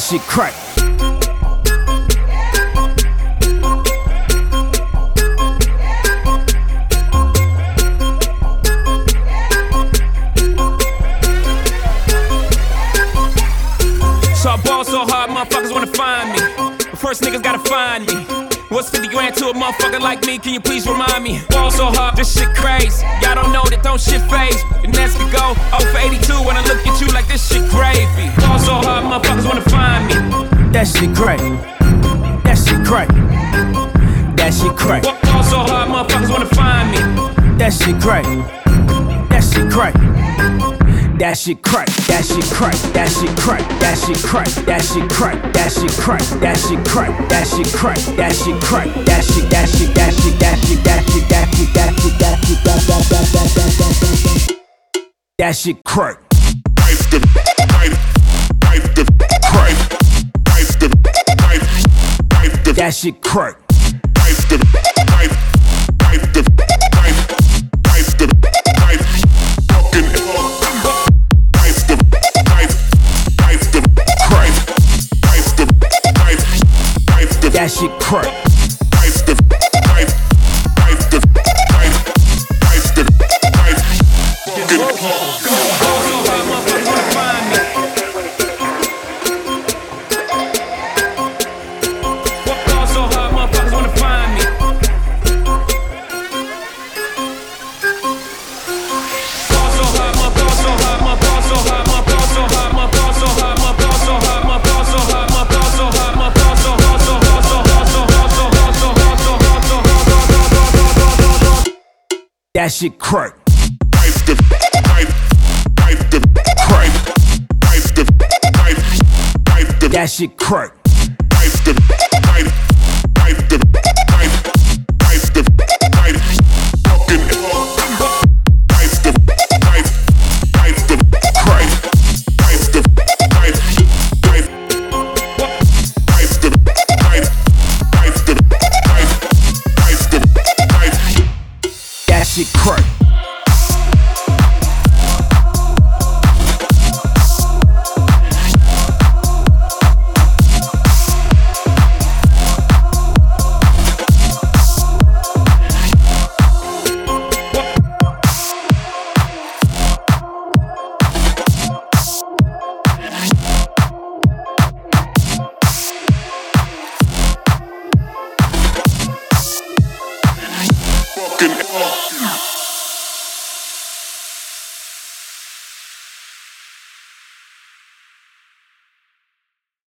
shit crack. So I ball so hard, motherfuckers wanna find me. But first niggas gotta find me. What's 50 grand to a motherfucker like me? Can you please remind me? Ball so hard, this shit crazy. Y'all don't know that don't shit phase. And that's to go 0 for 82 when I look at you like this shit gravy. Ball so hard, motherfuckers wanna find me. That shit crack. That shit crack. That shit crack. Ball so hard, motherfuckers wanna find me. That shit crack. That shit crack. That shit crack, that shit crack, that shit crack, that shit crack, that shit crack, that shit crack, that shit crack, that shit crack, that shit crack, that shit, that shit, that shit, that shit, that shit, that shit, that shit, that shit, that shit crack. That shit crack. That shit crack. That shit crack. That shit crack.